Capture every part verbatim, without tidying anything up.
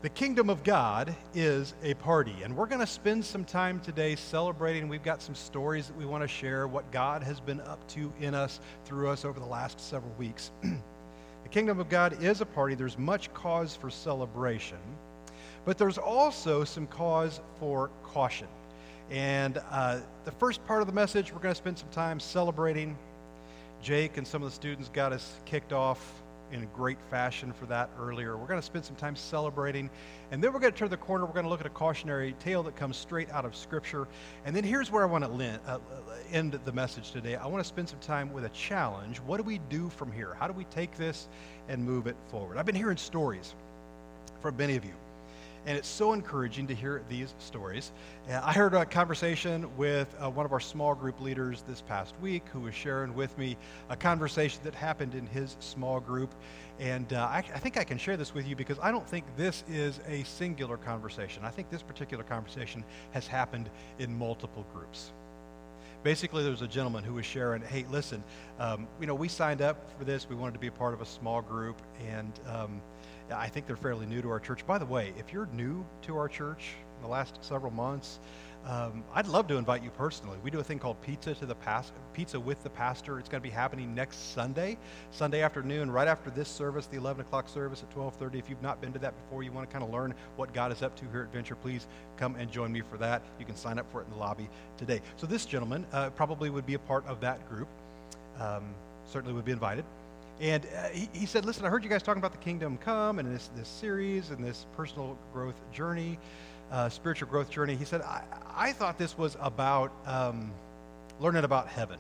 The kingdom of God is a party, and we're going to spend some time today celebrating. We've got some stories that we want to share, what God has been up to in us, through us over the last several weeks. The kingdom of God is a party. There's much cause for celebration, but there's also some cause for caution. And uh, the first part of the message, we're going to spend some time celebrating. Jake and some of the students got us kicked off in a great fashion for that earlier. We're going to spend some time celebrating, and then we're going to turn the corner. We're going to look at a cautionary tale that comes straight out of Scripture. And then here's where I want to uh, end the message today. I want to spend some time with a challenge. What do we do from here? How do we take this and move it forward? I've been hearing stories from many of you, and it's so encouraging to hear these stories. Uh, I heard a conversation with uh, one of our small group leaders this past week who was sharing with me a conversation that happened in his small group. And uh, I, I think I can share this with you because I don't think this is a singular conversation. I think this particular conversation has happened in multiple groups. Basically, there was a gentleman who was sharing, hey, listen, um, you know, we signed up for this. We wanted to be a part of a small group, and um, I think they're fairly new to our church. By the way, if you're new to our church in the last several months, um, I'd love to invite you personally. We do a thing called Pizza to the Past, Pizza with the Pastor. It's going to be happening next Sunday, Sunday afternoon, right after this service, the eleven o'clock service at twelve thirty. If you've not been to that before, you want to kind of learn what God is up to here at Venture, please come and join me for that. You can sign up for it in the lobby today. So this gentleman uh, probably would be a part of that group, um, certainly would be invited. And uh, he, he said, listen, I heard you guys talking about the kingdom come and this, this series and this personal growth journey, uh, spiritual growth journey. He said, I, I thought this was about um, learning about heaven.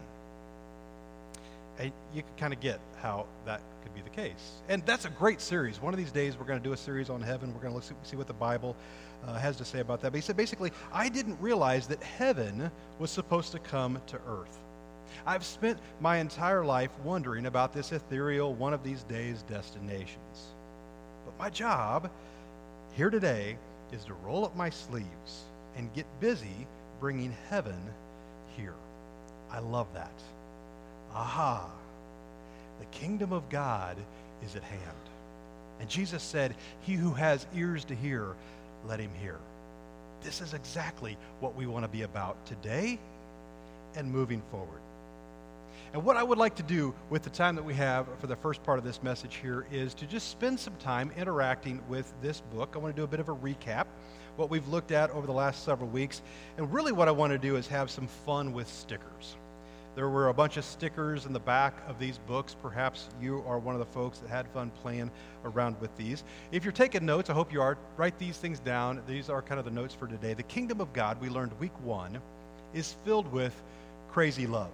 And you can kind of get how that could be the case. And that's a great series. One of these days, we're going to do a series on heaven. We're going to look, see what the Bible uh, has to say about that. But he said, basically, I didn't realize that heaven was supposed to come to earth. I've spent my entire life wondering about this ethereal, one of these days destinations. But my job here today is to roll up my sleeves and get busy bringing heaven here. I love that. Aha, the kingdom of God is at hand. And Jesus said, he who has ears to hear, let him hear. This is exactly what we want to be about today and moving forward. And what I would like to do with the time that we have for the first part of this message here is to just spend some time interacting with this book. I want to do a bit of a recap, what we've looked at over the last several weeks. And really what I want to do is have some fun with stickers. There were a bunch of stickers in the back of these books. Perhaps you are one of the folks that had fun playing around with these. If you're taking notes, I hope you are. Write these things down. These are kind of the notes for today. The kingdom of God, we learned week one, is filled with crazy love.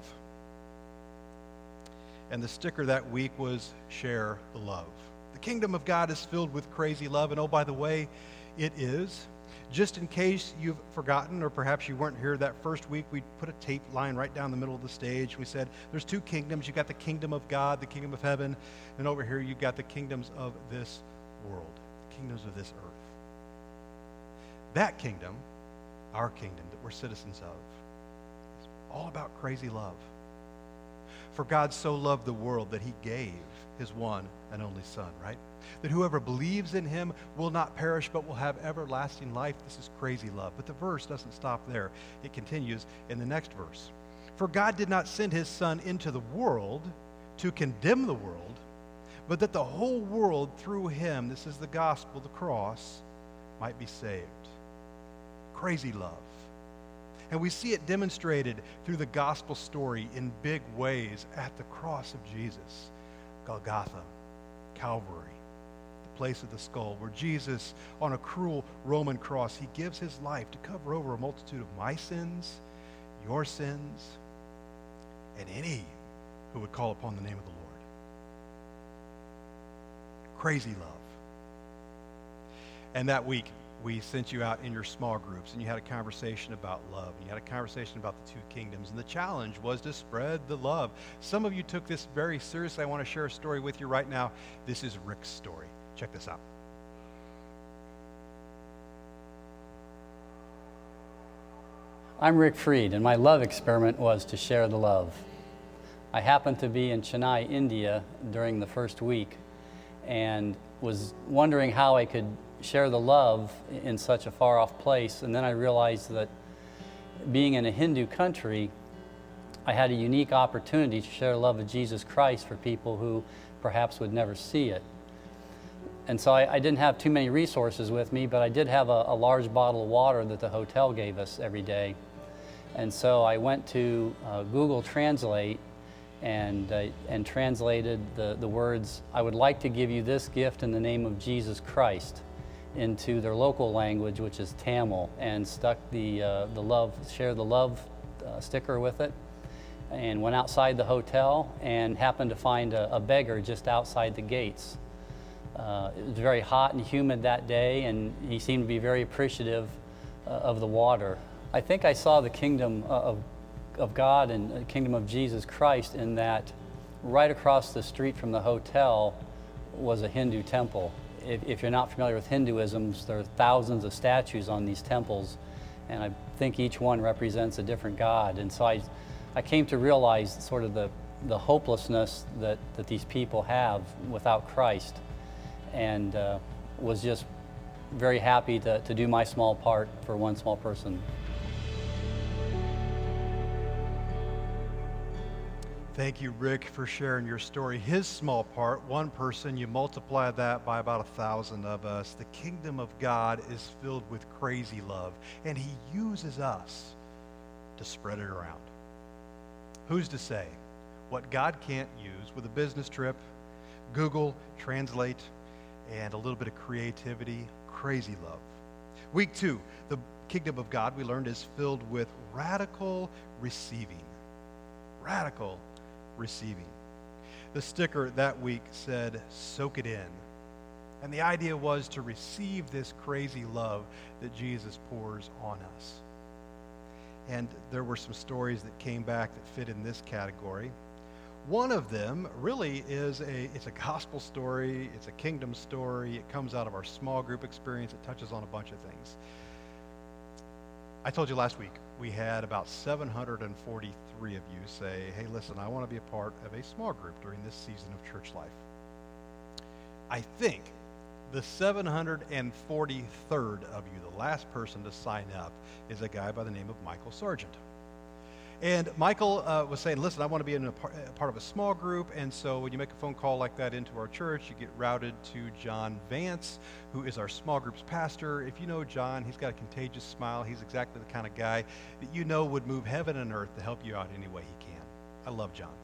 And the sticker that week was share the love. The kingdom of God is filled with crazy love. And oh, by the way, it is. Just in case you've forgotten, or perhaps you weren't here that first week, we put a tape line right down the middle of the stage. We said, there's two kingdoms. You've got the kingdom of God, the kingdom of heaven. And over here, you've got the kingdoms of this world, the kingdoms of this earth. That kingdom, our kingdom that we're citizens of, is all about crazy love. For God so loved the world that he gave his one and only Son, right? That whoever believes in him will not perish but will have everlasting life. This is crazy love. But the verse doesn't stop there. It continues in the next verse. For God did not send his Son into the world to condemn the world, but that the whole world through him, this is the gospel, the cross, might be saved. Crazy love. And we see it demonstrated through the gospel story in big ways at the cross of Jesus, Golgotha, Calvary, the place of the skull, where Jesus, on a cruel Roman cross, he gives his life to cover over a multitude of my sins, your sins, and any who would call upon the name of the Lord. Crazy love. And that week, we sent you out in your small groups, and you had a conversation about love, and you had a conversation about the two kingdoms, and the challenge was to spread the love. Some of you took this very seriously. I want to share a story with you right now. This is Rick's story. Check this out. I'm Rick Freed, and my love experiment was to share the love. I happened to be in Chennai, India during the first week, and was wondering how I could share the love in such a far-off place. And then I realized that being in a Hindu country, I had a unique opportunity to share the love of Jesus Christ for people who perhaps would never see it. And so I, I didn't have too many resources with me, but I did have a, a large bottle of water that the hotel gave us every day. And so I went to uh, Google Translate and, uh, and translated the, the words, "I would like to give you this gift in the name of Jesus Christ," into their local language, which is Tamil, and stuck the, uh, the love, share the love uh, sticker with it, and went outside the hotel and happened to find a, a beggar just outside the gates. Uh, it was very hot and humid that day, and he seemed to be very appreciative uh, of the water. I think I saw the kingdom of, of God and the kingdom of Jesus Christ in that right across the street from the hotel was a Hindu temple. If, if you're not familiar with Hinduism, there are thousands of statues on these temples, and I think each one represents a different god. And so I, I came to realize sort of the, the hopelessness that, that these people have without Christ, and uh, was just very happy to, to do my small part for one small person. Thank you, Rick, for sharing your story. His small part, one person, you multiply that by about a thousand of us. The kingdom of God is filled with crazy love, and he uses us to spread it around. Who's to say what God can't use with a business trip, Google Translate, and a little bit of creativity, crazy love. Week two, the kingdom of God, we learned, is filled with radical receiving. Radical receiving. The sticker that week said, "Soak it in." And the idea was to receive this crazy love that Jesus pours on us. And there were some stories that came back that fit in this category. One of them really is a, it's a gospel story, it's a kingdom story, it comes out of our small group experience, it touches on a bunch of things. I told you last week, we had about seven hundred forty-three of you say, "Hey, listen, I want to be a part of a small group during this season of church life." I think the seven hundred forty-third of you, the last person to sign up, is a guy by the name of Michael Sargent. And Michael uh, was saying, "Listen, I want to be in a part, a part of a small group," and so when you make a phone call like that into our church, you get routed to John Vance, who is our small group's pastor. If you know John, he's got a contagious smile. He's exactly the kind of guy that you know would move heaven and earth to help you out any way he can. I love John.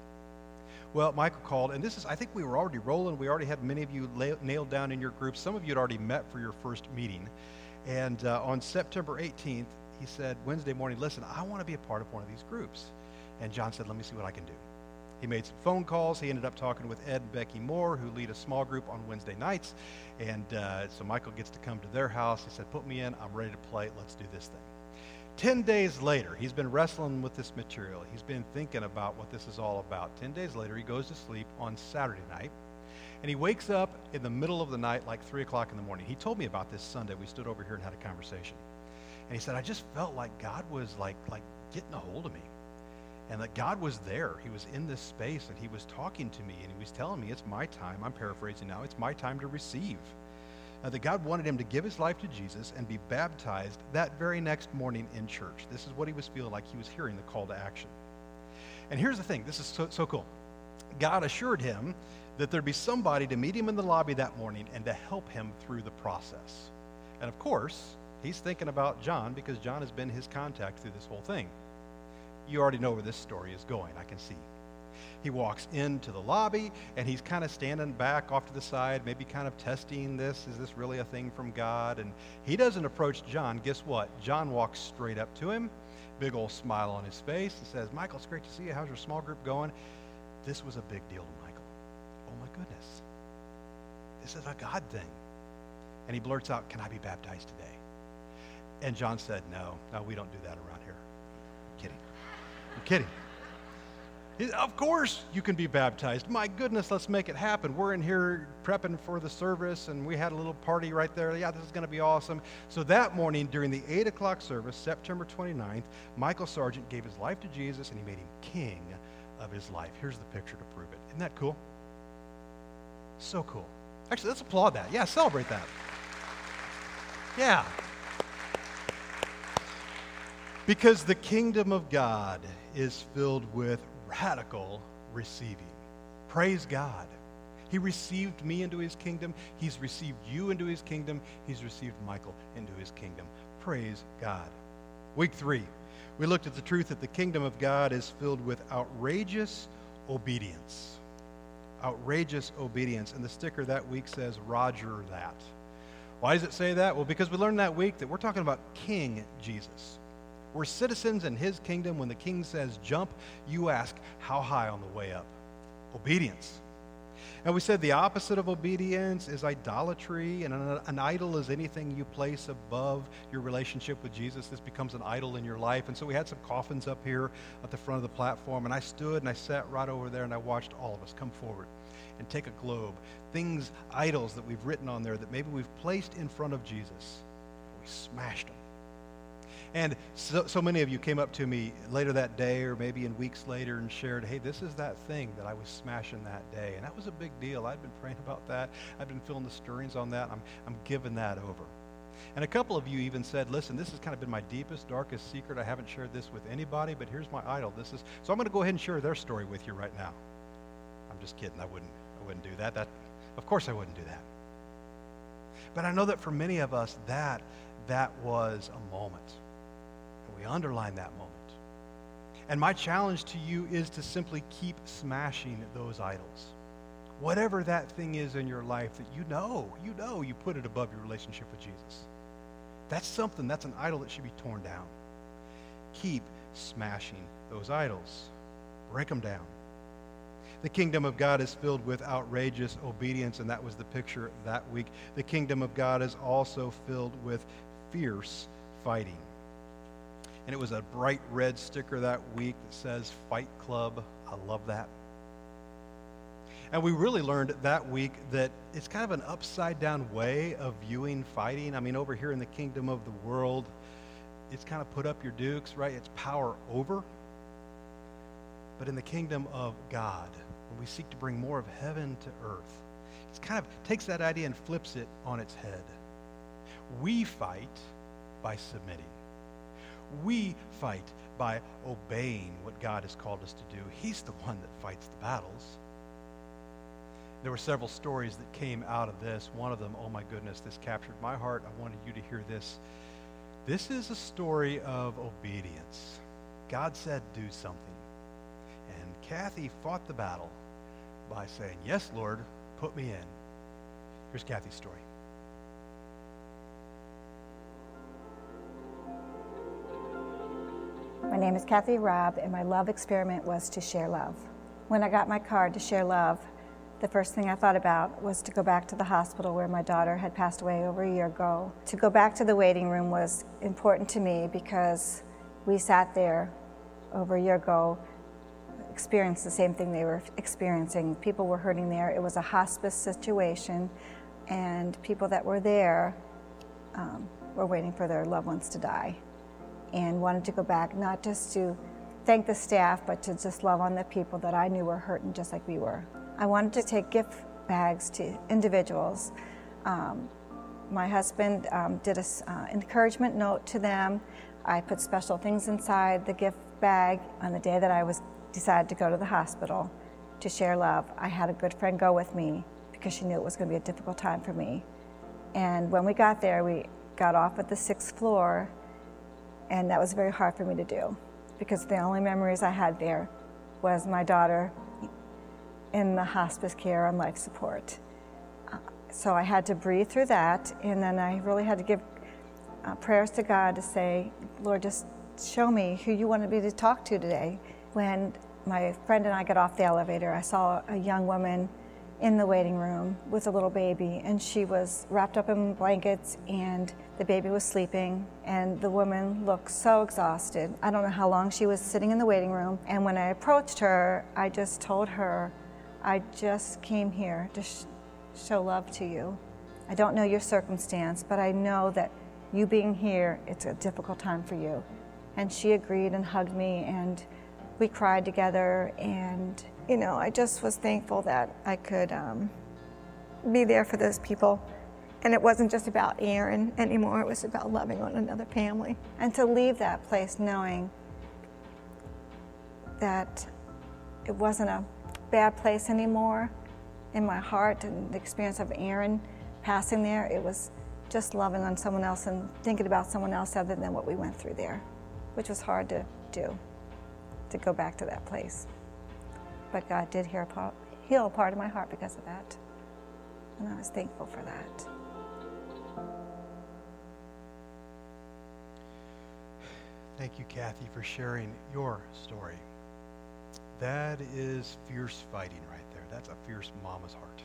Well, Michael called, and this is, I think we were already rolling. We already had many of you la- nailed down in your groups. Some of you had already met for your first meeting. And uh, on September eighteenth, he said, Wednesday morning, "Listen, I want to be a part of one of these groups." And John said, "Let me see what I can do." He made some phone calls. He ended up talking with Ed and Becky Moore, who lead a small group on Wednesday nights. And uh, so Michael gets to come to their house. He said, "Put me in. I'm ready to play. Let's do this thing." Ten days later, he's been wrestling with this material. He's been thinking about what this is all about. Ten days later, he goes to sleep on Saturday night. And he wakes up in the middle of the night, like three o'clock in the morning. He told me about this Sunday. We stood over here and had a conversation. And he said, "I just felt like God was like, like getting a hold of me. And that God was there. He was in this space, and he was talking to me, and he was telling me, it's my time." I'm paraphrasing now. "It's my time to receive." Uh, that God wanted him to give his life to Jesus and be baptized that very next morning in church. This is what he was feeling like. He was hearing the call to action. And here's the thing. This is so, so cool. God assured him that there'd be somebody to meet him in the lobby that morning and to help him through the process. And of course, he's thinking about John because John has been his contact through this whole thing. You already know where this story is going, I can see. He walks into the lobby, and he's kind of standing back off to the side, maybe kind of testing this. Is this really a thing from God? And he doesn't approach John. Guess what? John walks straight up to him, big old smile on his face, and says, "Michael, it's great to see you. How's your small group going?" This was a big deal to Michael. Oh, my goodness. This is a God thing. And he blurts out, "Can I be baptized today?" And John said, no, no, we don't do that around here. I'm kidding. I'm kidding. He, of course you can be baptized. My goodness, let's make it happen. We're in here prepping for the service, and we had a little party right there. Yeah, this is going to be awesome. So that morning during the eight o'clock service, September twenty-ninth, Michael Sargent gave his life to Jesus, and he made him king of his life. Here's the picture to prove it. Isn't that cool? So cool. Actually, let's applaud that. Yeah, celebrate that. Yeah. Because the kingdom of God is filled with radical receiving. Praise God. He received me into his kingdom. He's received you into his kingdom. He's received Michael into his kingdom. Praise God. Week three, we looked at the truth that the kingdom of God is filled with outrageous obedience. Outrageous obedience. And the sticker that week says, Roger that. Why does it say that? Well, because we learned that week that we're talking about King Jesus. We're citizens in his kingdom. When the king says jump, you ask, how high on the way up? Obedience. And we said the opposite of obedience is idolatry, and an, an idol is anything you place above your relationship with Jesus. This becomes an idol in your life. And so we had some coffins up here at the front of the platform, and I stood and I sat right over there and I watched all of us come forward and take a globe, things, idols that we've written on there that maybe we've placed in front of Jesus. We smashed them. And so, so many of you came up to me later that day or maybe in weeks later and shared, hey, this is that thing that I was smashing that day. And that was a big deal. I'd been praying about that. I've been feeling the stirrings on that. I'm, I'm giving that over. And a couple of you even said, listen, this has kind of been my deepest, darkest secret. I haven't shared this with anybody, but here's my idol. This is so I'm going to go ahead and share their story with you right now. I'm just kidding. I wouldn't, I wouldn't do that. That, of course I wouldn't do that. But I know that for many of us, that, that was a moment. We underline that moment. And my challenge to you is to simply keep smashing those idols. Whatever that thing is in your life that you know, you know you put it above your relationship with Jesus. That's something, that's an idol that should be torn down. Keep smashing those idols. Break them down. The kingdom of God is filled with outrageous obedience, and that was the picture that week. The kingdom of God is also filled with fierce fighting. And it was a bright red sticker that week that says Fight Club. I love that. And we really learned that week that it's kind of an upside down way of viewing fighting. I mean, over here in the kingdom of the world, it's kind of put up your dukes, right? It's power over. But in the kingdom of God, when we seek to bring more of heaven to earth, it kind of takes that idea and flips it on its head. We fight by submitting. We fight by obeying what God has called us to do. He's the one that fights the battles. There were several stories that came out of this. One of them, oh my goodness, this captured my heart. I wanted you to hear this. This is a story of obedience. God said, do something. And Kathy fought the battle by saying, yes, Lord, put me in. Here's Kathy's story. My name is Kathy Robb, and my love experiment was to share love. When I got my card to share love, the first thing I thought about was to go back to the hospital where my daughter had passed away over a year ago. To go back to the waiting room was important to me because we sat there over a year ago, experienced the same thing they were experiencing. People were hurting there. It was a hospice situation, and people that were there um, were waiting for their loved ones to die, and wanted to go back, not just to thank the staff, but to just love on the people that I knew were hurting just like we were. I wanted to take gift bags to individuals. Um, my husband um, did an uh, encouragement note to them. I put special things inside the gift bag on the day that I was decided to go to the hospital to share love. I had a good friend go with me because she knew it was going to be a difficult time for me. And when we got there, we got off at the sixth floor, and that was very hard for me to do because the only memories I had there was my daughter in the hospice care on life support. Uh, so I had to breathe through that, and then I really had to give uh, prayers to God to say, Lord, just show me who you wanted me to talk to today. When my friend and I got off the elevator, I saw a young woman in the waiting room with a little baby, and she was wrapped up in blankets, and the baby was sleeping, and the woman looked so exhausted. I don't know how long she was sitting in the waiting room, and when I approached her, I just told her, I just came here to sh- show love to you. I don't know your circumstance, but I know that you being here, it's a difficult time for you. And she agreed and hugged me, and we cried together, and you know, I just was thankful that I could um, be there for those people. And it wasn't just about Aaron anymore, it was about loving on another family. And to leave that place knowing that it wasn't a bad place anymore in my heart, and the experience of Aaron passing there, it was just loving on someone else and thinking about someone else other than what we went through there, which was hard to do, to go back to that place. But God did heal a part, heal a part of my heart because of that. And I was thankful for that. Thank you, Kathy, for sharing your story. That is fierce fighting right there. That's a fierce mama's heart.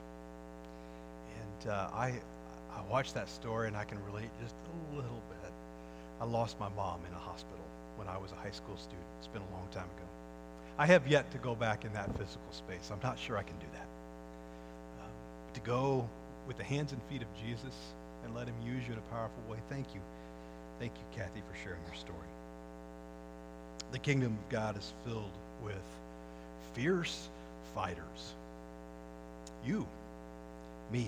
And uh, I, I watched that story, and I can relate just a little bit. I lost my mom in a hospital when I was a high school student. It's been a long time ago. I have yet to go back in that physical space. I'm not sure I can do that. Um, to go with the hands and feet of Jesus and let him use you in a powerful way. Thank you. Thank you, Kathy, for sharing your story. The kingdom of God is filled with fierce fighters. You, me.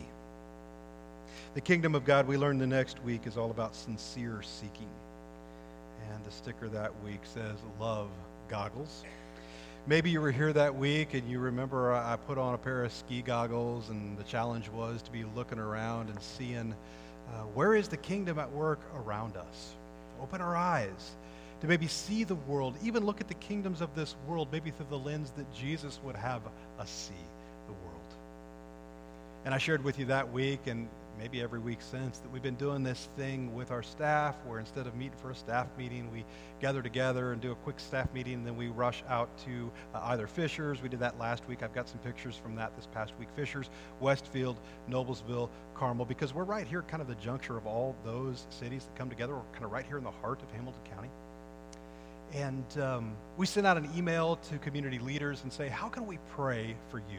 The kingdom of God, we learned the next week, is all about sincere seeking. And the sticker that week says, love goggles. Maybe you were here that week and you remember I put on a pair of ski goggles, and the challenge was to be looking around and seeing uh, where is the kingdom at work around us. Open our eyes to maybe see the world, even look at the kingdoms of this world, maybe through the lens that Jesus would have us see the world. And I shared with you that week, and maybe every week since, that we've been doing this thing with our staff where instead of meeting for a staff meeting, we gather together and do a quick staff meeting, and then we rush out to uh, either Fishers. We did that last week. I've got some pictures from that this past week. Fishers, Westfield, Noblesville, Carmel, because we're right here, kind of the juncture of all those cities that come together. We're kind of right here in the heart of Hamilton County. And um, we send out an email to community leaders and say, how can we pray for you?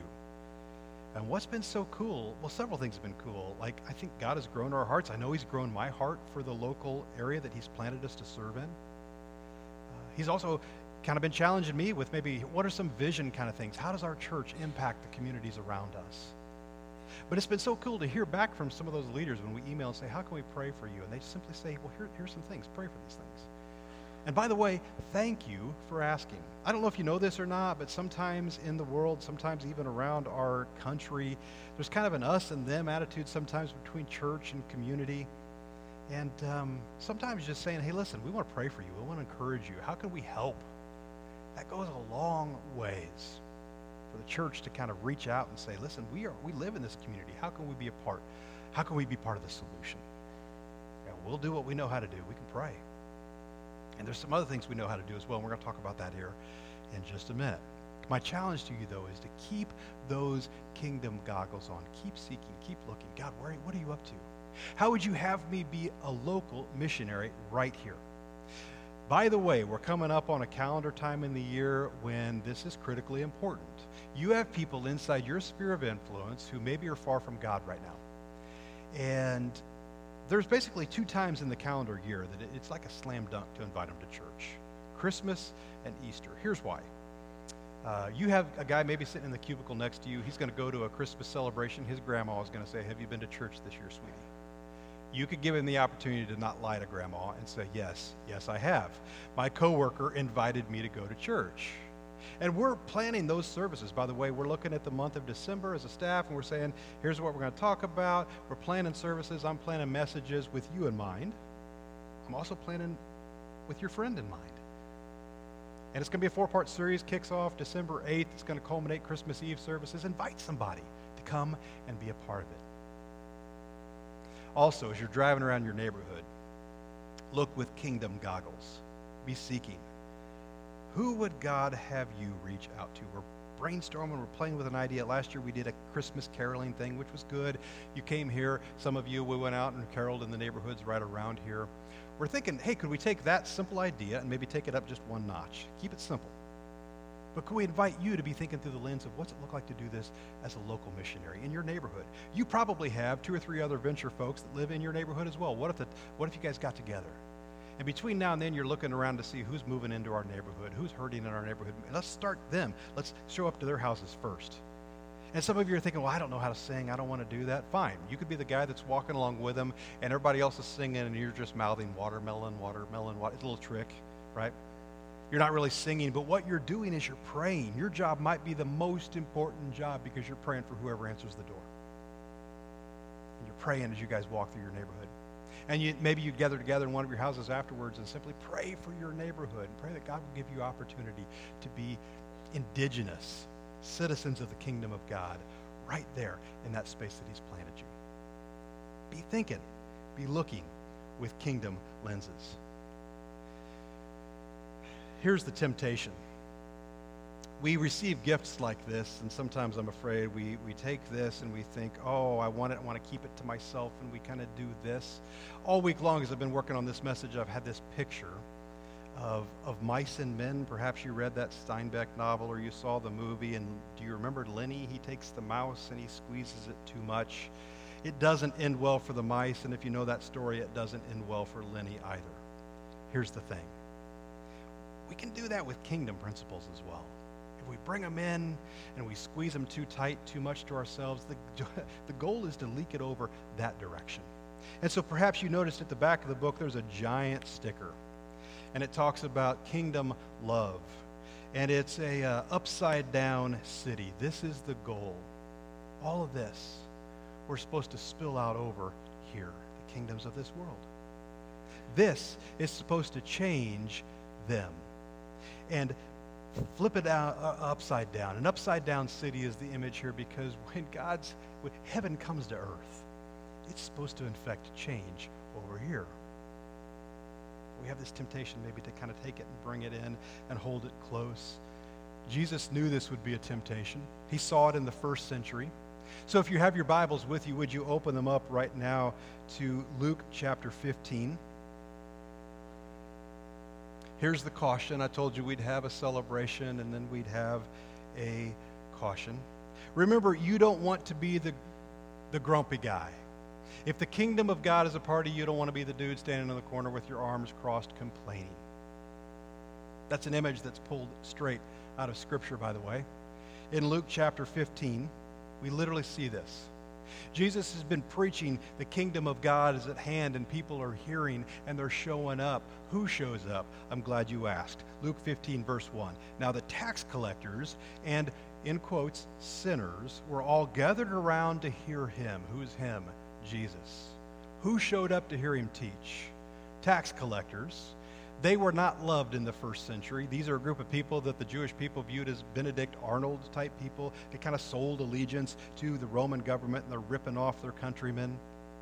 And what's been so cool, well, several things have been cool. Like, I think God has grown our hearts. I know he's grown my heart for the local area that he's planted us to serve in. Uh, he's also kind of been challenging me with maybe what are some vision kind of things? How does our church impact the communities around us? But it's been so cool to hear back from some of those leaders when we email and say, how can we pray for you? And they simply say, well, here, here's some things. Pray for these things. And by the way, thank you for asking. I don't know if you know this or not, but sometimes in the world, sometimes even around our country, there's kind of an us and them attitude sometimes between church and community. And um, sometimes just saying, hey, listen, we want to pray for you. We want to encourage you. How can we help? That goes a long ways for the church to kind of reach out and say, listen, we are we live in this community. How can we be a part? How can we be part of the solution? Yeah, we'll do what we know how to do. We can pray. And there's some other things we know how to do as well, and we're going to talk about that here in just a minute. My challenge to you, though, is to keep those kingdom goggles on. Keep seeking, keep looking. God, where, what are you up to? How would you have me be a local missionary right here? By the way, we're coming up on a calendar time in the year when this is critically important. You have people inside your sphere of influence who maybe are far from God right now. And there's basically two times in the calendar year that it's like a slam dunk to invite them to church. Christmas and Easter. Here's why. Uh, you have a guy maybe sitting in the cubicle next to you. He's going to go to a Christmas celebration. His grandma is going to say, have you been to church this year, sweetie? You could give him the opportunity to not lie to grandma and say, yes, yes, I have. My coworker invited me to go to church. And we're planning those services. By the way, we're looking at the month of December as a staff, and we're saying, here's what we're going to talk about. We're planning services. I'm planning messages with you in mind. I'm also planning with your friend in mind. And it's going to be a four-part series, kicks off December eighth. It's going to culminate Christmas Eve services. Invite somebody to come and be a part of it. Also, as you're driving around your neighborhood, look with kingdom goggles. Be seeking. Who would God have you reach out to? We're brainstorming, we're playing with an idea. Last year we did a Christmas caroling thing, which was good. You came here, some of you, we went out and caroled in the neighborhoods right around here. We're thinking, hey, could we take that simple idea and maybe take it up just one notch? Keep it simple. But could we invite you to be thinking through the lens of what's it look like to do this as a local missionary in your neighborhood? You probably have two or three other venture folks that live in your neighborhood as well. What if, the, what if you guys got together? And between now and then, you're looking around to see who's moving into our neighborhood, who's hurting in our neighborhood. And let's start them. Let's show up to their houses first. And some of you are thinking, well, I don't know how to sing. I don't want to do that. Fine. You could be the guy that's walking along with them, and everybody else is singing, and you're just mouthing watermelon, watermelon, water. It's a little trick, right? You're not really singing, but what you're doing is you're praying. Your job might be the most important job because you're praying for whoever answers the door. And you're praying as you guys walk through your neighborhood. And you, maybe you gather together in one of your houses afterwards and simply pray for your neighborhood. Pray that God will give you opportunity to be indigenous citizens of the kingdom of God right there in that space that he's planted you. Be thinking, be looking with kingdom lenses. Here's the temptation. We receive gifts like this, and sometimes I'm afraid we, we take this and we think, oh, I want it, I want to keep it to myself, and we kind of do this. All week long as I've been working on this message, I've had this picture of, of mice and men. Perhaps you read that Steinbeck novel or you saw the movie, and do you remember Lenny? He takes the mouse and he squeezes it too much. It doesn't end well for the mice, and if you know that story, it doesn't end well for Lenny either. Here's the thing. We can do that with kingdom principles as well. If we bring them in and we squeeze them too tight, too much to ourselves, the, the goal is to leak it over that direction. And so perhaps you noticed at the back of the book there's a giant sticker, and it talks about kingdom love. And it's a uh, upside down city. This is the goal. All of this we're supposed to spill out over here, the kingdoms of this world. This is supposed to change them. And flip it out, uh, upside down. An upside down city is the image here because when God's, when heaven comes to earth, it's supposed to infect change over here. We have this temptation maybe to kind of take it and bring it in and hold it close. Jesus knew this would be a temptation. He saw it in the first century. So if you have your Bibles with you, would you open them up right now to Luke chapter fifteen. Here's the caution. I told you we'd have a celebration and then we'd have a caution. Remember, you don't want to be the, the grumpy guy. If the kingdom of God is a party, you don't want to be the dude standing in the corner with your arms crossed complaining. That's an image that's pulled straight out of Scripture, by the way. In Luke chapter fifteen, we literally see this. Jesus has been preaching the kingdom of God is at hand, and people are hearing and they're showing up. Who shows up? I'm glad you asked. Luke fifteen, verse one. Now the tax collectors and, in quotes, sinners were all gathered around to hear him. Who's him? Jesus. Who showed up to hear him teach? Tax collectors. They were not loved in the first century. These are a group of people that the Jewish people viewed as Benedict Arnold type people. They kind of sold allegiance to the Roman government, and they're ripping off their countrymen.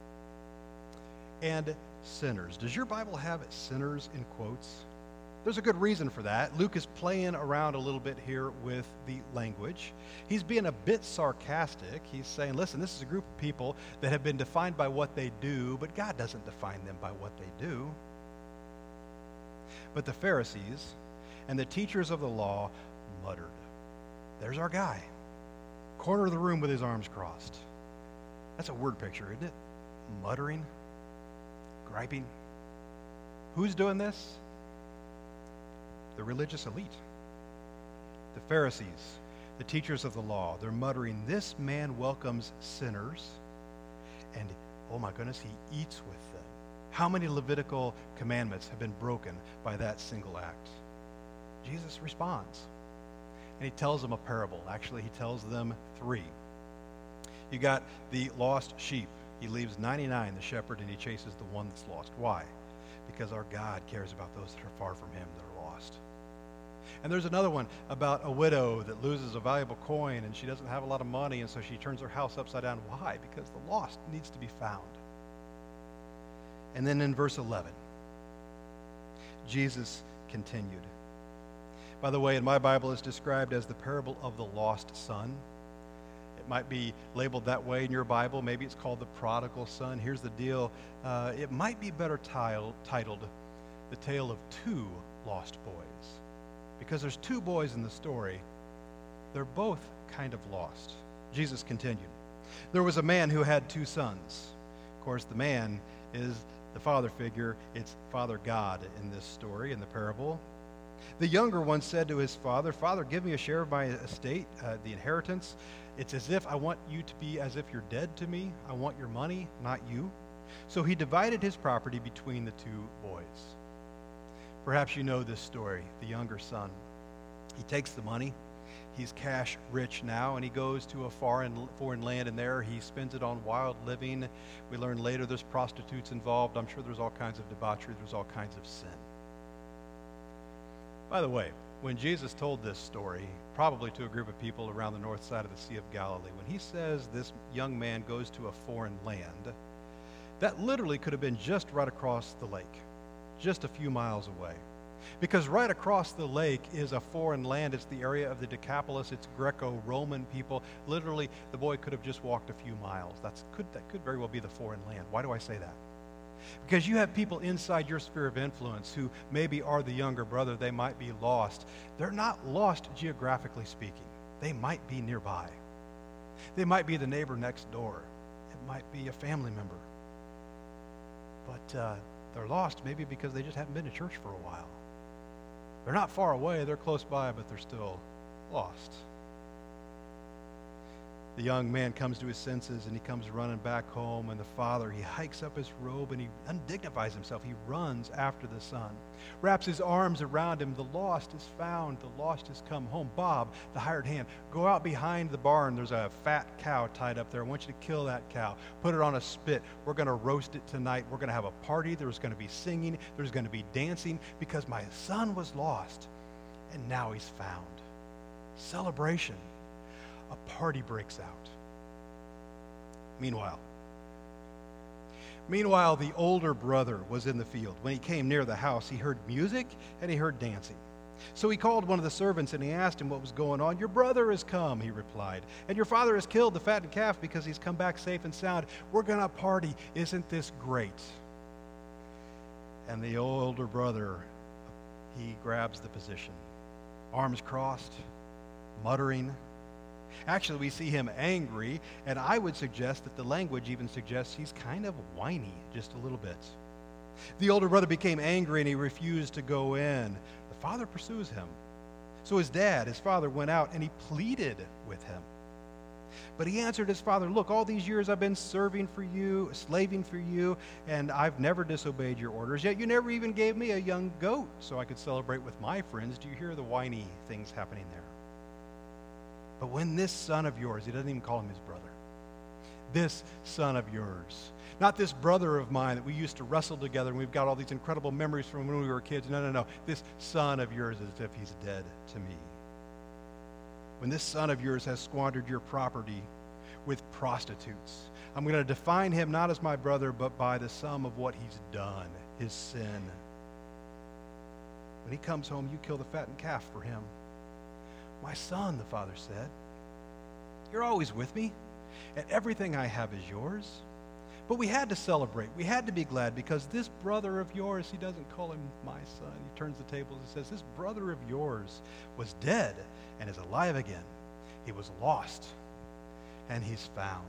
And sinners. Does your Bible have sinners in quotes? There's a good reason for that. Luke is playing around a little bit here with the language. He's being a bit sarcastic. He's saying, listen, this is a group of people that have been defined by what they do, but God doesn't define them by what they do. But the Pharisees and the teachers of the law muttered. There's our guy. Corner of the room with his arms crossed. That's a word picture, isn't it? Muttering, griping. Who's doing this? The religious elite. The Pharisees, the teachers of the law. They're muttering, this man welcomes sinners, and oh my goodness, he eats with them. How many Levitical commandments have been broken by that single act? Jesus responds, and he tells them a parable. Actually, he tells them three. You got the lost sheep. He leaves ninety-nine, the shepherd, and he chases the one that's lost. Why? Because our God cares about those that are far from him, that are lost. And there's another one about a widow that loses a valuable coin, and she doesn't have a lot of money, and so she turns her house upside down. Why? Because the lost needs to be found. And then in verse eleven, Jesus continued. By the way, in my Bible, it's described as the parable of the lost son. It might be labeled that way in your Bible. Maybe it's called the prodigal son. Here's the deal. Uh, it might be better titled, titled The Tale of Two Lost Boys. Because there's two boys in the story. They're both kind of lost. Jesus continued. There was a man who had two sons. Of course, the man is the father figure. It's Father God in this story, in the parable. The younger one said to his father, Father, give me a share of my estate, uh, the inheritance. It's as if I want you to be as if you're dead to me. I want your money, not you. So he divided his property between the two boys. Perhaps you know this story, the younger son. He takes the money. He's cash rich now, and he goes to a foreign, foreign land, and there he spends it on wild living. We learn later there's prostitutes involved. I'm sure there's all kinds of debauchery. There's all kinds of sin. By the way, when Jesus told this story, probably to a group of people around the north side of the Sea of Galilee, when he says this young man goes to a foreign land, that literally could have been just right across the lake, just a few miles away. Because right across the lake is a foreign land. It's the area of the Decapolis. It's Greco-Roman people. Literally, the boy could have just walked a few miles. That's could, that could very well be the foreign land. Why do I say that? Because you have people inside your sphere of influence who maybe are the younger brother. They might be lost. They're not lost geographically speaking. They might be nearby. They might be the neighbor next door. It might be a family member. But uh, they're lost maybe because they just haven't been to church for a while. They're not far away. They're close by, but they're still lost. The young man comes to his senses, and he comes running back home, and the father, he hikes up his robe, and he undignifies himself. He runs after the son, wraps his arms around him. The lost is found. The lost has come home. Bob, the hired hand, go out behind the barn. There's a fat cow tied up there. I want you to kill that cow. Put it on a spit. We're going to roast it tonight. We're going to have a party. There's going to be singing. There's going to be dancing because my son was lost, and now he's found. Celebration. A party breaks out. Meanwhile, Meanwhile, the older brother was in the field. When he came near the house, he heard music and he heard dancing. So he called one of the servants and he asked him what was going on. Your brother has come, he replied, and your father has killed the fattened calf because he's come back safe and sound. We're going to party. Isn't this great? And the older brother, he grabs the position, arms crossed, muttering. Actually, we see him angry, and I would suggest that the language even suggests he's kind of whiny just a little bit. The older brother became angry, and he refused to go in. The father pursues him. So his dad, his father, went out, and he pleaded with him. But he answered his father, look, all these years I've been serving for you, slaving for you, and I've never disobeyed your orders, yet you never even gave me a young goat so I could celebrate with my friends. Do you hear the whiny things happening there? But when this son of yours, he doesn't even call him his brother, this son of yours, not this brother of mine that we used to wrestle together and we've got all these incredible memories from when we were kids. No, no, no. This son of yours is as if he's dead to me. When this son of yours has squandered your property with prostitutes, I'm going to define him not as my brother, but by the sum of what he's done, his sin. When he comes home, you kill the fattened calf for him. My son, the father said, you're always with me, and everything I have is yours. But we had to celebrate. We had to be glad because this brother of yours, he doesn't call him my son. He turns the tables and says, this brother of yours was dead and is alive again. He was lost, and he's found.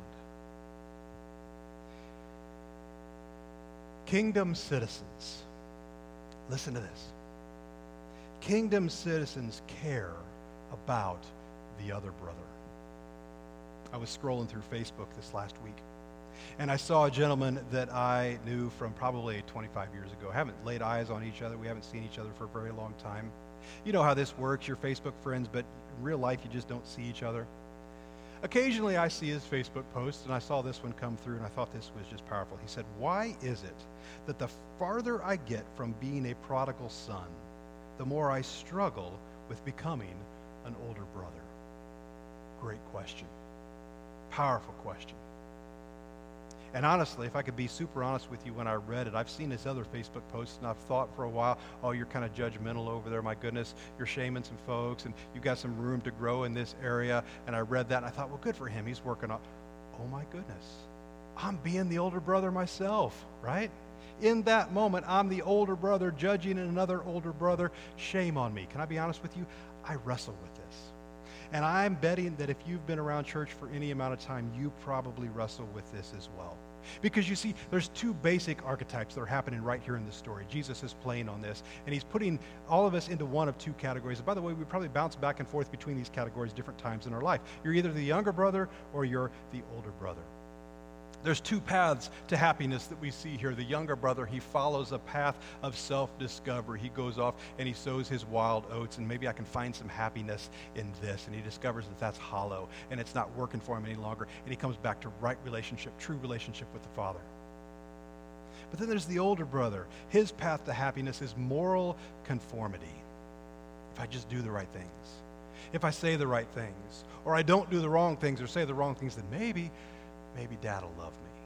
Kingdom citizens, listen to this. Kingdom citizens care about the other brother. I was scrolling through Facebook this last week, and I saw a gentleman that I knew from probably twenty-five years ago. Haven't laid eyes on each other. We haven't seen each other for a very long time. You know how this works. You're Facebook friends, but in real life, you just don't see each other. Occasionally, I see his Facebook posts, and I saw this one come through, and I thought this was just powerful. He said, why is it that the farther I get from being a prodigal son, the more I struggle with becoming an older brother? Great question. Powerful question. And honestly, if I could be super honest with you, when I read it, I've seen his other Facebook posts, and I've thought for a while, oh, you're kind of judgmental over there. My goodness, you're shaming some folks, and you've got some room to grow in this area. And I read that, and I thought, well, good for him. He's working on. Oh, my goodness. I'm being the older brother myself, right? In that moment, I'm the older brother judging another older brother. Shame on me. Can I be honest with you? I wrestle with this. And I'm betting that if you've been around church for any amount of time, you probably wrestle with this as well. Because you see, there's two basic archetypes that are happening right here in this story. Jesus is playing on this, and he's putting all of us into one of two categories. And by the way, we probably bounce back and forth between these categories different times in our life. You're either the younger brother or you're the older brother. There's two paths to happiness that we see here. The younger brother, he follows a path of self-discovery. He goes off and he sows his wild oats, and maybe I can find some happiness in this. And he discovers that that's hollow, and it's not working for him any longer. And he comes back to right relationship, true relationship with the Father. But then there's the older brother. His path to happiness is moral conformity. If I just do the right things, if I say the right things, or I don't do the wrong things or say the wrong things, then maybe Maybe Dad will love me.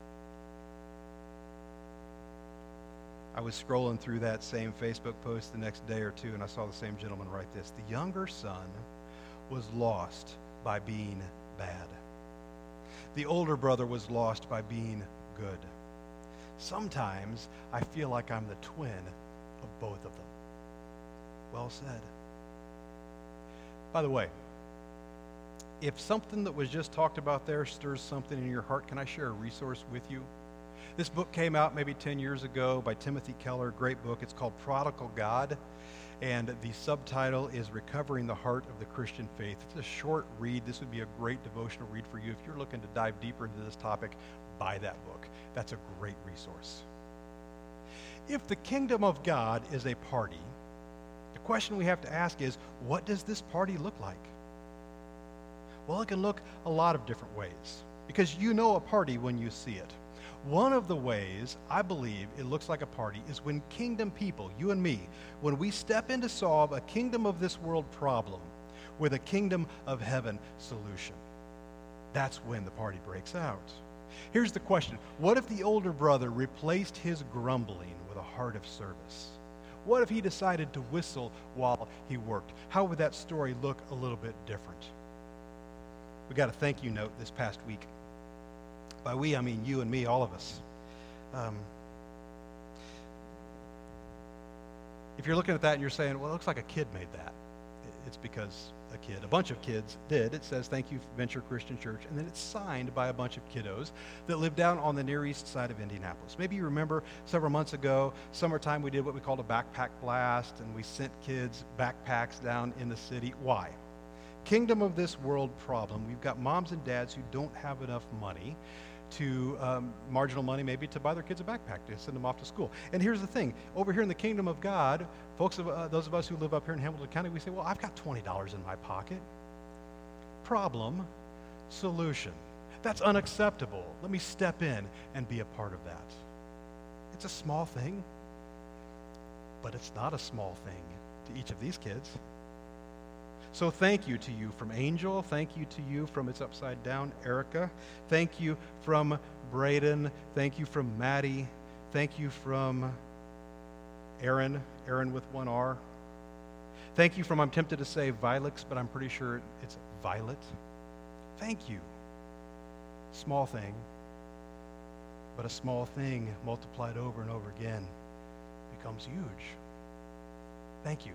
I was scrolling through that same Facebook post the next day or two, and I saw the same gentleman write this. The younger son was lost by being bad. The older brother was lost by being good. Sometimes I feel like I'm the twin of both of them. Well said. By the way, if something that was just talked about there stirs something in your heart, can I share a resource with you? This book came out maybe ten years ago by Timothy Keller, great book. It's called Prodigal God, and the subtitle is Recovering the Heart of the Christian Faith. It's a short read. This would be a great devotional read for you. If you're looking to dive deeper into this topic, buy that book. That's a great resource. If the kingdom of God is a party, the question we have to ask is, what does this party look like? Well, it can look a lot of different ways, because you know a party when you see it. One of the ways I believe it looks like a party is when kingdom people, you and me, when we step in to solve a kingdom of this world problem with a kingdom of heaven solution. That's when the party breaks out. Here's the question. What if the older brother replaced his grumbling with a heart of service? What if he decided to whistle while he worked? How would that story look a little bit different? We got a thank you note this past week. By we, I mean you and me, all of us. Um, if you're looking at that and you're saying, well, it looks like a kid made that, it's because a kid, a bunch of kids did. It says, thank you, Venture Christian Church, and then it's signed by a bunch of kiddos that live down on the Near East side of Indianapolis. Maybe you remember several months ago, summertime, we did what we called a backpack blast, and we sent kids backpacks down in the city. Why? Kingdom of this world problem. We've got moms and dads who don't have enough money to, um, marginal money maybe, to buy their kids a backpack to send them off to school. And here's the thing. Over here in the kingdom of God, folks, of, uh, those of us who live up here in Hamilton County, we say, well, I've got twenty dollars in my pocket. Problem, solution. That's unacceptable. Let me step in and be a part of that. It's a small thing, but it's not a small thing to each of these kids. So thank you to you from Angel. Thank you to you from It's Upside Down, Erica. Thank you from Braden. Thank you from Maddie. Thank you from Aaron, Aaron with one R. Thank you from, I'm tempted to say Vilix, but I'm pretty sure it's Violet. Thank you. Small thing, but a small thing multiplied over and over again becomes huge. Thank you.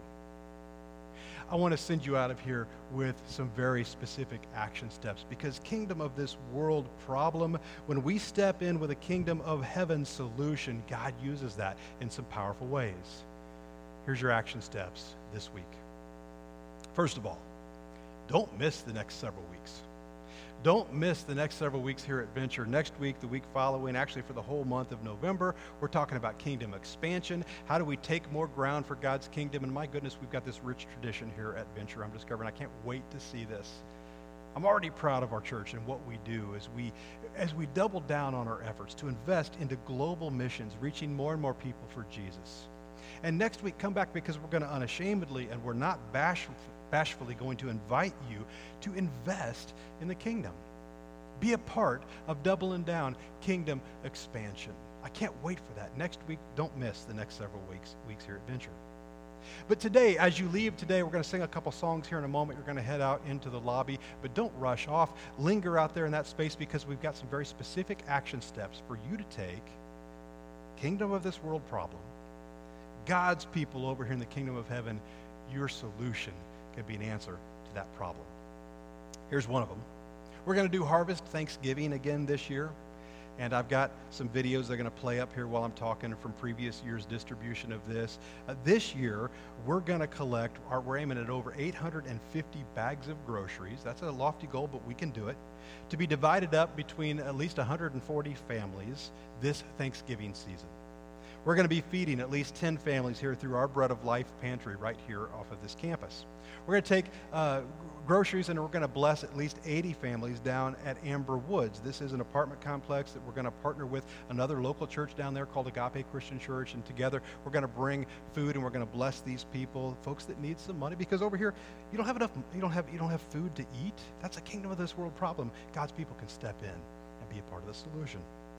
I want to send you out of here with some very specific action steps, because kingdom of this world problem, when we step in with a kingdom of heaven solution, God uses that in some powerful ways. Here's your action steps this week. First of all, don't miss the next several weeks. Don't miss the next several weeks here at Venture. Next week, the week following, actually for the whole month of November, we're talking about kingdom expansion. How do we take more ground for God's kingdom? And my goodness, we've got this rich tradition here at Venture. I'm discovering I can't wait to see this. I'm already proud of our church and what we do as we, as we double down on our efforts to invest into global missions, reaching more and more people for Jesus. And next week, come back, because we're going to unashamedly, and we're not bashful, bashfully going to invite you to invest in the kingdom. Be a part of doubling down kingdom expansion. I can't wait for that. Next week, don't miss the next several weeks, weeks here at Venture. But today, as you leave today, we're going to sing a couple songs here in a moment. You're going to head out into the lobby, but don't rush off. Linger out there in that space, because we've got some very specific action steps for you to take. Kingdom of this world problem. God's people over here in the kingdom of heaven, your solution can be an answer to that problem. Here's one of them. We're going to do Harvest Thanksgiving again this year. And I've got some videos that are going to play up here while I'm talking from previous year's distribution of this. Uh, this year, we're going to collect, our, we're aiming at over eight hundred fifty bags of groceries. That's a lofty goal, but we can do it. To be divided up between at least one hundred forty families this Thanksgiving season. We're going to be feeding at least ten families here through our Bread of Life pantry right here off of this campus. We're going to take uh, groceries and we're going to bless at least eighty families down at Amber Woods. This is an apartment complex that we're going to partner with another local church down there called Agape Christian Church, and together we're going to bring food and we're going to bless these people, folks that need some money, because over here you don't have enough, you don't have, you don't have food to eat. That's a kingdom of this world problem. God's people can step in and be a part of the solution.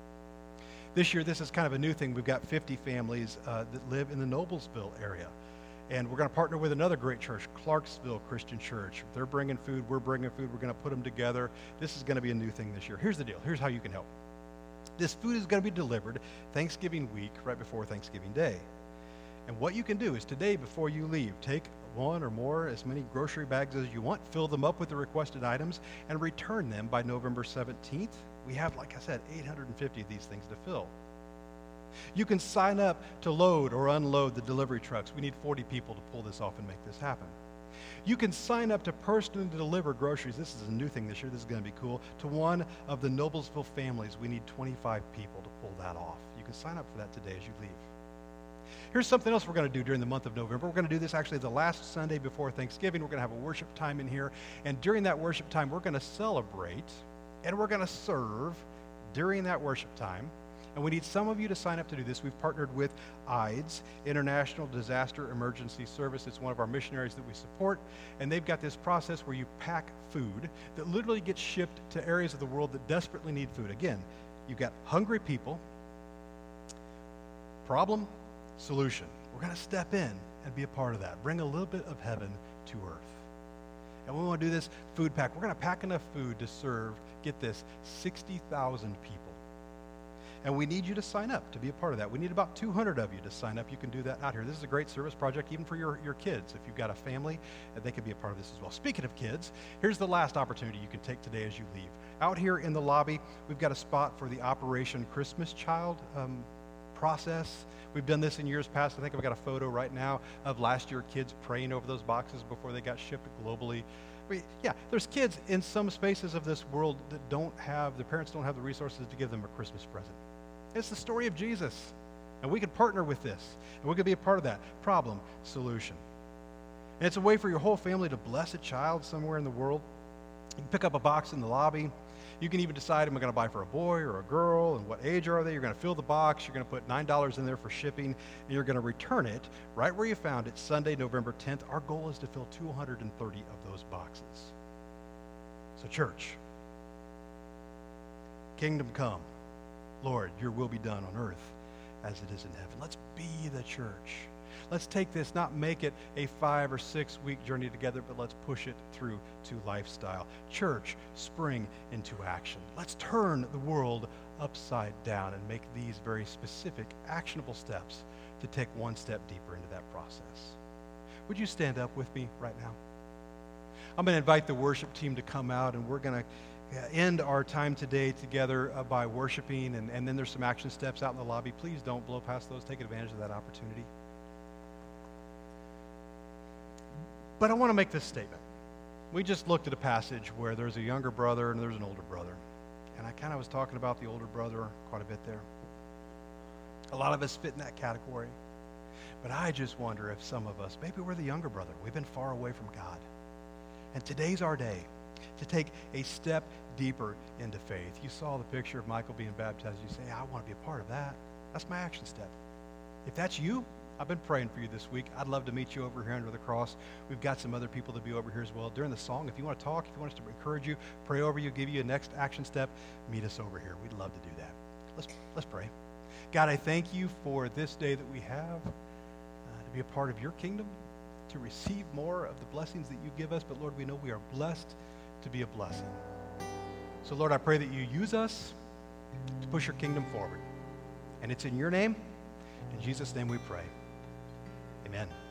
This year, this is kind of a new thing. We've got fifty families uh, that live in the Noblesville area. And we're going to partner with another great church, Clarksville Christian Church. They're bringing food, we're bringing food, we're going to put them together. This is going to be a new thing this year. Here's the deal. Here's how you can help. This food is going to be delivered Thanksgiving week, right before Thanksgiving Day. And what you can do is today, before you leave, take one or more, as many grocery bags as you want, fill them up with the requested items, and return them by November seventeenth. We have, like I said, eight hundred fifty of these things to fill. You can sign up to load or unload the delivery trucks. We need forty people to pull this off and make this happen. You can sign up to personally deliver groceries. This is a new thing this year. This is going to be cool. To one of the Noblesville families, we need twenty-five people to pull that off. You can sign up for that today as you leave. Here's something else we're going to do during the month of November. We're going to do this actually the last Sunday before Thanksgiving. We're going to have a worship time in here. And during that worship time, we're going to celebrate and we're going to serve during that worship time. And we need some of you to sign up to do this. We've partnered with I D S, International Disaster Emergency Service. It's one of our missionaries that we support. And they've got this process where you pack food that literally gets shipped to areas of the world that desperately need food. Again, you've got hungry people. Problem, solution. We're going to step in and be a part of that. Bring a little bit of heaven to earth. And we want to do this food pack. We're going to pack enough food to serve, get this, sixty thousand people. And we need you to sign up to be a part of that. We need about two hundred of you to sign up. You can do that out here. This is a great service project even for your, your kids. If you've got a family, they can be a part of this as well. Speaking of kids, here's the last opportunity you can take today as you leave. Out here in the lobby, we've got a spot for the Operation Christmas Child um, process. We've done this in years past. I think I've got a photo right now of last year kids praying over those boxes before they got shipped globally. We, yeah, there's kids in some spaces of this world that don't have, their parents don't have the resources to give them a Christmas present. It's the story of Jesus. And we could partner with this. And we could be a part of that. Problem, solution. And it's a way for your whole family to bless a child somewhere in the world. You can pick up a box in the lobby. You can even decide, am I going to buy for a boy or a girl, and what age are they? You're going to fill the box. You're going to put nine dollars in there for shipping, and you're going to return it right where you found it Sunday, November tenth. Our goal is to fill two hundred thirty of those boxes. So church, kingdom come. Lord, your will be done on earth as it is in heaven. Let's be the church. Let's take this, not make it a five or six week journey together, but let's push it through to lifestyle. Church, spring into action. Let's turn the world upside down and make these very specific, actionable steps to take one step deeper into that process. Would you stand up with me right now? I'm going to invite the worship team to come out, and we're going to end our time today together uh, by worshiping, and, and then there's some action steps out in the lobby. Please don't blow past those. Take advantage of that opportunity. But I want to make this statement. We just looked at a passage where there's a younger brother and there's an older brother. And I kind of was talking about the older brother quite a bit there. A lot of us fit in that category. But I just wonder if some of us, maybe we're the younger brother. We've been far away from God. And today's our day to take a step deeper into faith. You saw the picture of Michael being baptized. You say, I want to be a part of that. That's my action step. If that's you, I've been praying for you this week. I'd love to meet you over here under the cross. We've got some other people to be over here as well. During the song, if you want to talk, if you want us to encourage you, pray over you, give you a next action step, meet us over here. We'd love to do that. Let's, let's pray. God, I thank you for this day that we have uh, to be a part of your kingdom, to receive more of the blessings that you give us. But Lord, we know we are blessed to be a blessing. So Lord, I pray that you use us to push your kingdom forward. And it's in your name, in Jesus' name we pray. Amen.